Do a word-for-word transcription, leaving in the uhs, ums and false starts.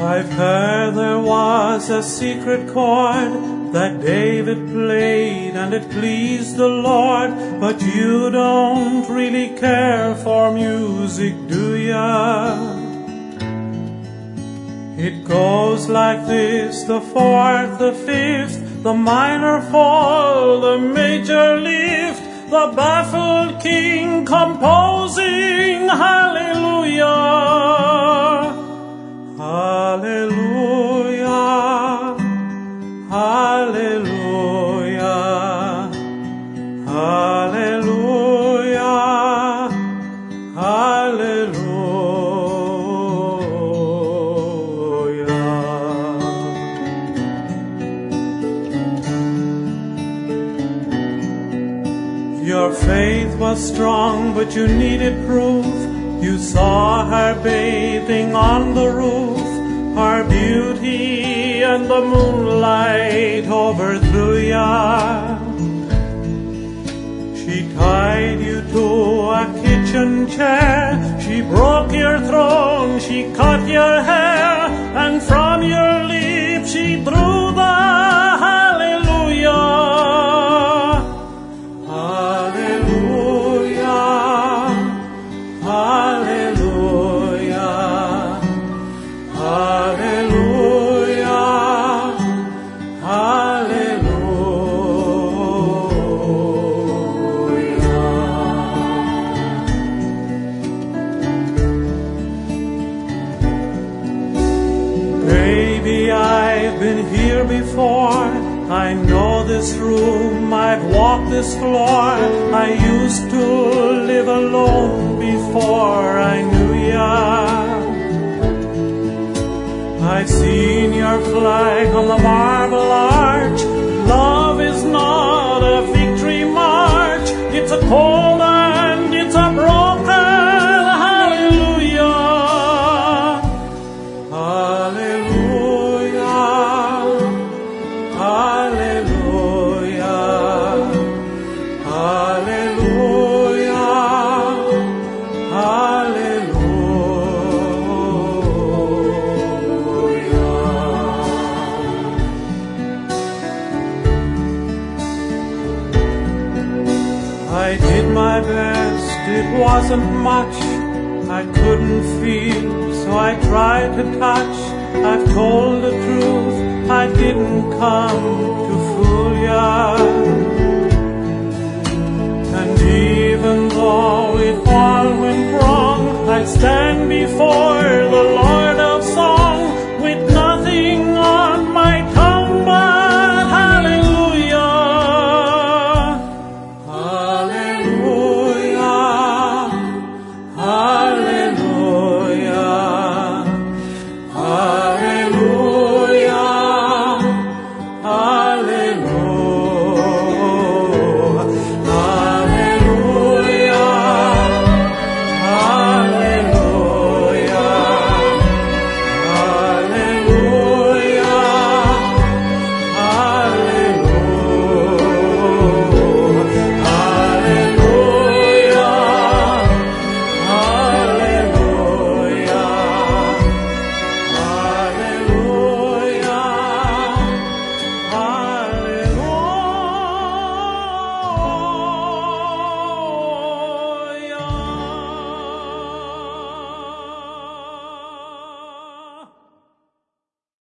I've heard there was a secret chord that David played and it pleased the Lord, but you don't really care for music, do ya? It goes like this: the fourth, the fifth, the minor fall, the major lift, the baffled king composing hallelujah, hallelujah, hallelujah, hallelujah, hallelujah. Your faith was strong, but you needed proof. You saw her bathing on the roof. Her beauty and the moonlight overthrew ya. She tied you to a kitchen chair. She broke your throne, she cut your hair, and from your lips she drew the hallelujah. Baby, I've been here before. I know this room, I've walked this floor. I used to live alone before I knew ya. I've seen your flag on the Marble Arch. Love is not a victory march. It's a cold and it's a broken hallelujah. Hallelujah, hallelujah, hallelujah, hallelujah. I did my best, it wasn't much. I couldn't feel, so I tried to touch. I've told the truth, I didn't come to fool ya. And even though it all went wrong, I'd stand before the Lord